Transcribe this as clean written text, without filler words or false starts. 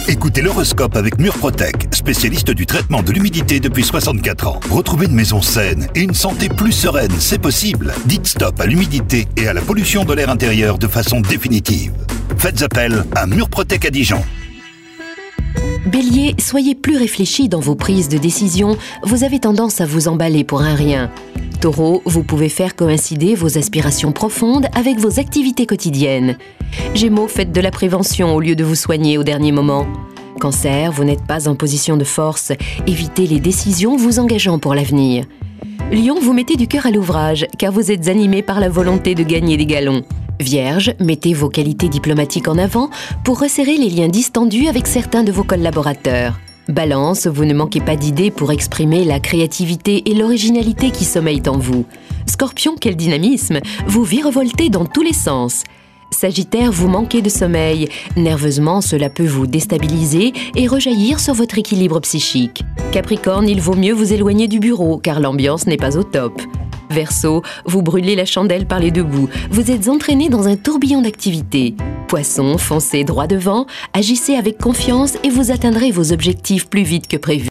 Écoutez l'horoscope avec Murprotec, spécialiste du traitement de l'humidité depuis 64 ans. Retrouvez une maison saine et une santé plus sereine, c'est possible. Dites stop à l'humidité et à la pollution de l'air intérieur de façon définitive. Faites appel à Murprotec à Dijon. Bélier, soyez plus réfléchi dans vos prises de décision, vous avez tendance à vous emballer pour un rien. Taureau, vous pouvez faire coïncider vos aspirations profondes avec vos activités quotidiennes. Gémeaux, faites de la prévention au lieu de vous soigner au dernier moment. Cancer, vous n'êtes pas en position de force, évitez les décisions vous engageant pour l'avenir. Lion, vous mettez du cœur à l'ouvrage, car vous êtes animé par la volonté de gagner des galons. Vierge, mettez vos qualités diplomatiques en avant pour resserrer les liens distendus avec certains de vos collaborateurs. Balance, vous ne manquez pas d'idées pour exprimer la créativité et l'originalité qui sommeillent en vous. Scorpion, quel dynamisme, vous virevoltez dans tous les sens. Sagittaire, vous manquez de sommeil. Nerveusement, cela peut vous déstabiliser et rejaillir sur votre équilibre psychique. Capricorne, il vaut mieux vous éloigner du bureau car l'ambiance n'est pas au top. Verseau, vous brûlez la chandelle par les deux bouts. Vous êtes entraîné dans un tourbillon d'activités. Poisson, foncez droit devant, agissez avec confiance et vous atteindrez vos objectifs plus vite que prévu.